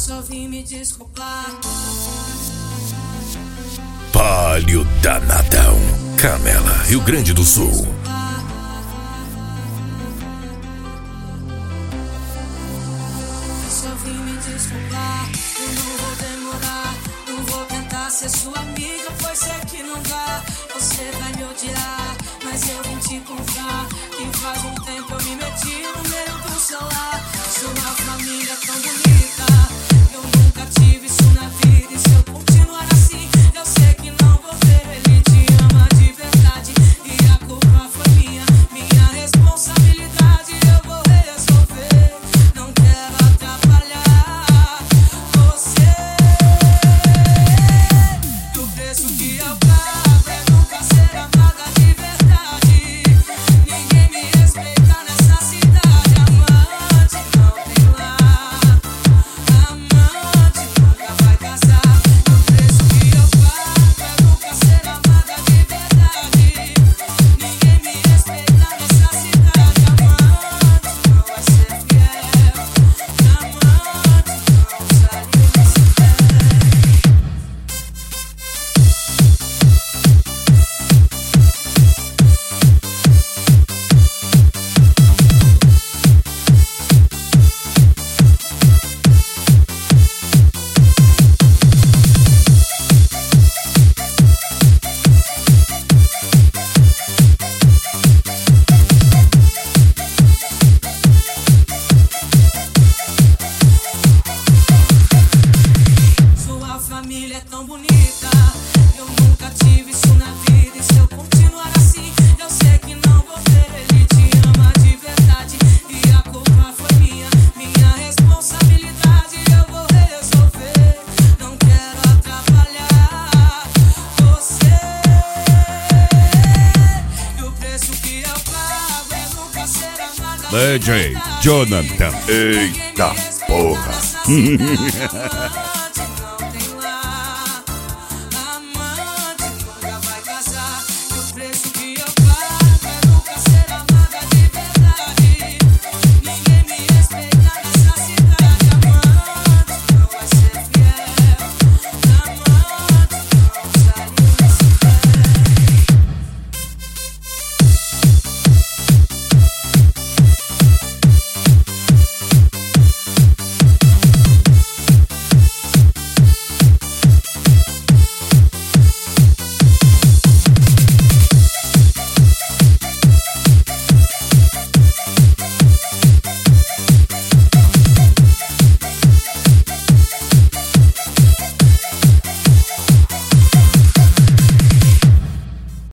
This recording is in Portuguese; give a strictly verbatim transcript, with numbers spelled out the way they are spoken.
Só vim me desculpar. Palio Danadão, Canela, Rio Grande do Sul. Só vim me desculpar. Eu não vou demorar. Não vou tentar ser sua amiga, pois sei que não dá. Você vai me odiar, mas eu vim te contar que faz um tempo eu me meti no meio do celular. Sua família tão bonita, eu nunca tive isso na vida. E se eu continuar assim, eu sei que não vou ver. Ele te ama de verdade e a culpa foi minha, minha responsabilidade. Eu vou resolver, não quero atrapalhar você. E o preço que eu pago é nunca ser amada de verdade. Ninguém me respeita nessa cidade. Amante não tem lá, amante nunca vai casar. E o preço que eu pago é nunca ser amada de verdade. Ninguém me respeita nessa cidade. Amante não vai ser fiel, amante não sabe o que se quer. Sua família é tão bonita, eu nunca tive isso na vida. E se eu continuar assim, eu sei que não vou ter. Ele te ama de verdade e a culpa foi minha, minha responsabilidade. Eu vou resolver, não quero atrapalhar você. E o preço que eu pago é nunca ser amada de D J verdade. Jonathan. Ninguém me Eita respeita porra. nessa cidade.